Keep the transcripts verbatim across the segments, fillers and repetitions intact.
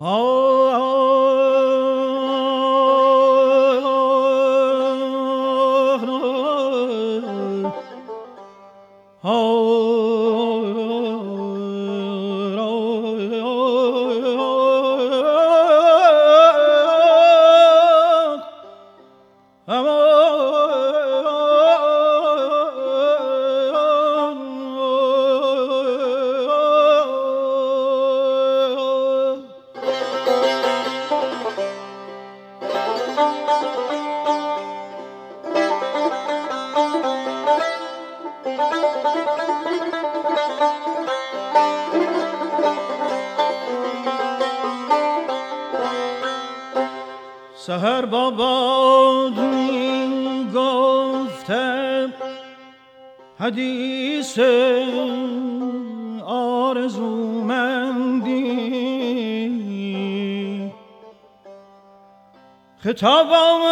سحر با باد می گفتم حدیث آرزومندی، خطاب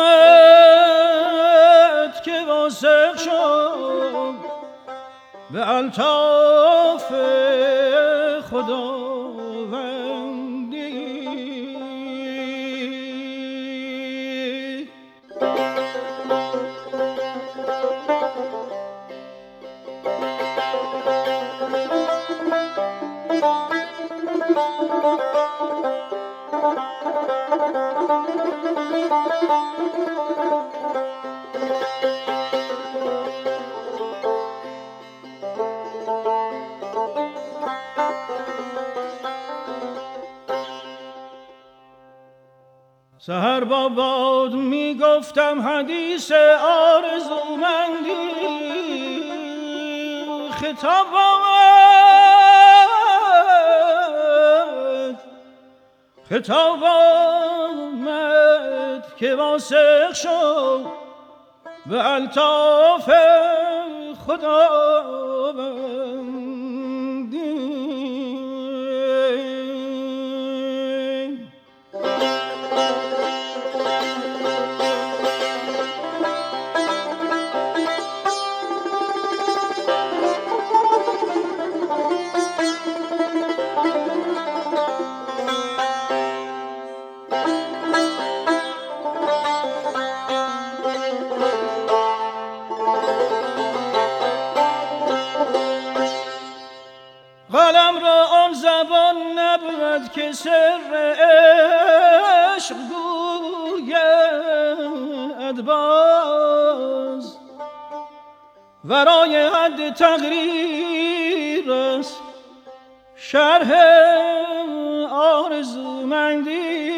آمد که واثق شد به الطاف خداوندی. سحر با باد می گفتم حدیث آرزومندی، خطاب آمد خطاب آمد که واثق شد به الطاف خداوندی. قلم را آن زبان نبود که سر عشق گوید باز، ورای حد تقریر است شرح آرزومندی.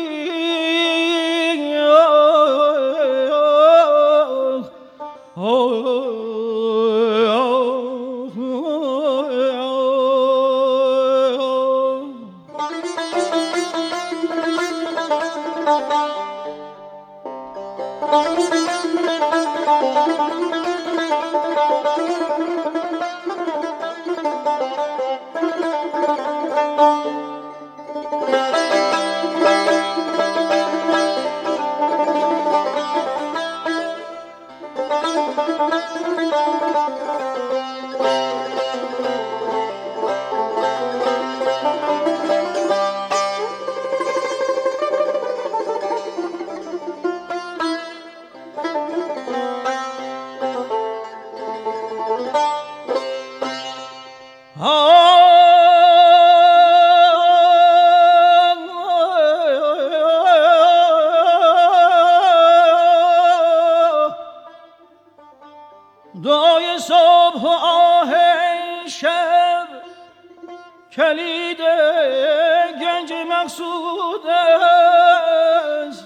دعای صبح و آه شب کلید گنج مقصود است.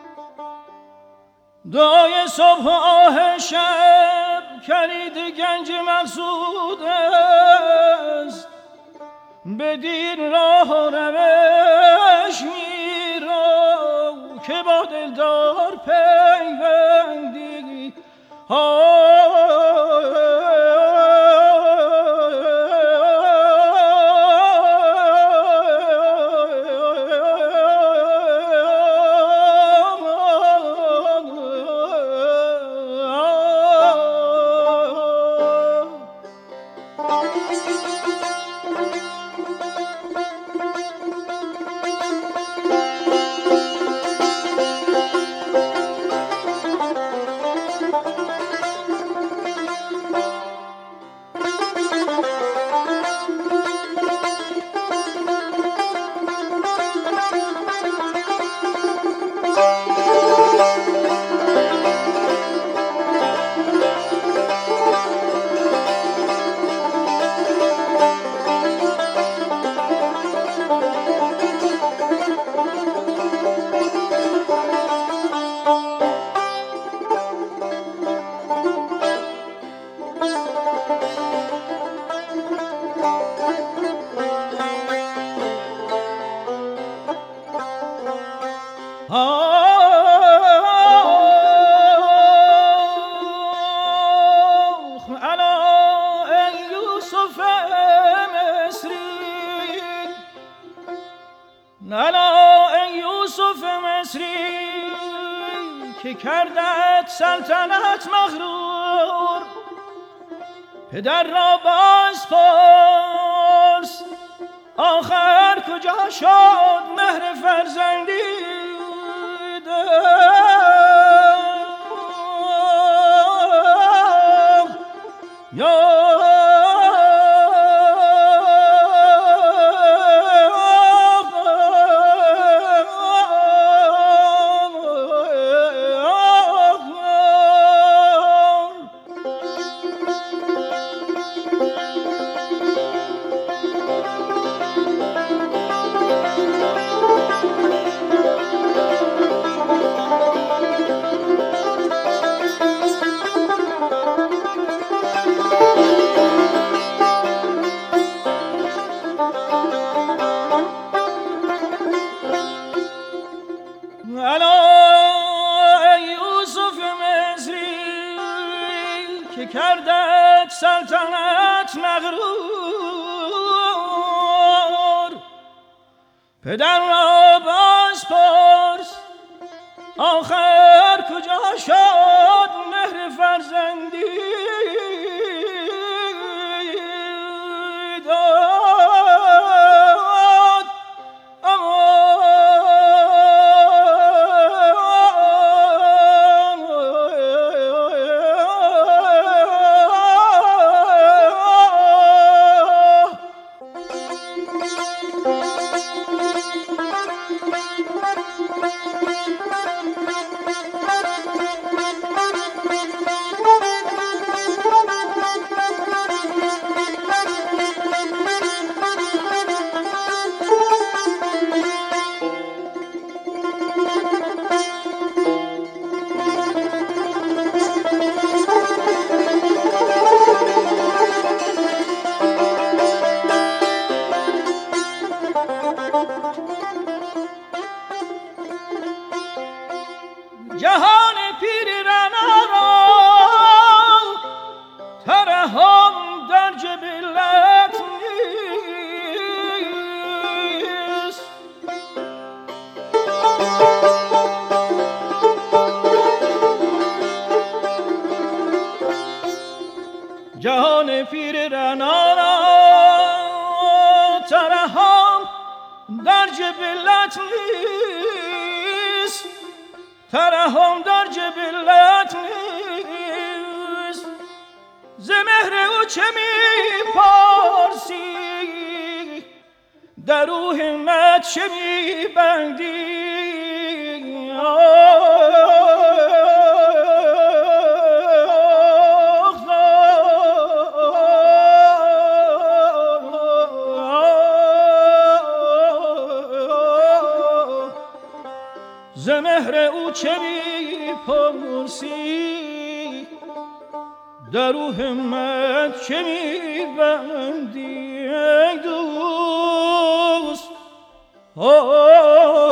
دعای صبح و آه شب کلید گنج مقصود است. بدین راه و روش میرو که با دلدار پیوندی. آخ الا ای یوسف مصری، الا ای یوسف مصری که کردت سلطنت مغرور. پدر را باز پرس آخر کجا شد مهر فرزندی؟ یا کردت سلطنت مغرور. پدر را باز پرس آخر کجا شد مهر فرزندی؟ داد جهان پیر رنا را ترحم در جبلت نیست. جهان پیر رنا را ترحم در جبلت نیست. ترحم در جبلت نیست. ز مهر او چه می پرسی؟ در او همت چه می بندی؟ ز مهر او چه می پرسی؟ در او همت چه می بندی ای دوست؟